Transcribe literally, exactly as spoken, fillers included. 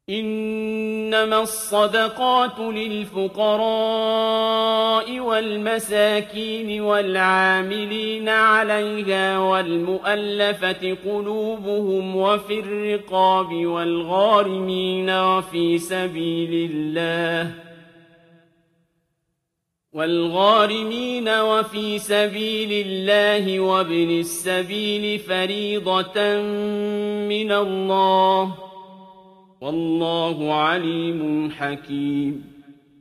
إنما الصدقات للفقراء والمساكين والعاملين عليها والمؤلفة قلوبهم وفي الرقاب والغارمين وفي سبيل الله والغارمين وفي سبيل الله وابن السبيل فريضة من الله والله عليم حكيم